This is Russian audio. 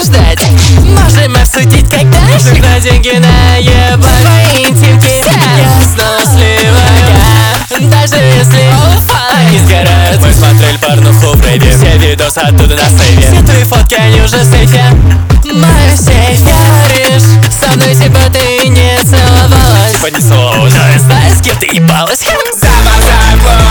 ждать. Можем обсудить, когда на деньги наебать. Твои интимки я снова сливаю, даже если они сгорают. Мы смотрели порнуху в рейде, все видосы оттуда на сейве. Все твои фотки, они уже в сейфе. Мой сейф, говоришь, со мной типа ты не целовалась. Типа не слово, но я знаю, с кем ты ебалась. Запасай